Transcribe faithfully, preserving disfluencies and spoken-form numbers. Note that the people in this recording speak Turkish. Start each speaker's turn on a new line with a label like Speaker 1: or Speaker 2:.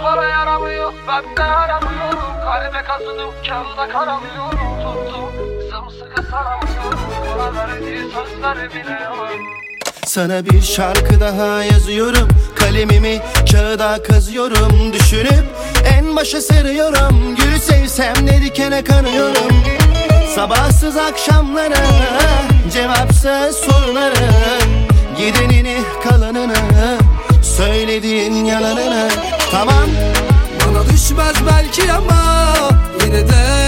Speaker 1: para yaramıyor, ben de aramıyorum. Kalbe kazıdım, kağıda karamıyorum. Tuttum, sımsıkı saramıyorum. Bana verdiği sözler bile yok.
Speaker 2: Sana bir şarkı daha yazıyorum, kalemimi kağıda kazıyorum. Düşünüp en başa sarıyorum, gül sevsem ne dikene kanıyorum. Sabahsız akşamlara, cevapsız soruların, gidenini kalanını, söylediğin yalanını. Tamam,
Speaker 3: bana düşmez belki ama yine de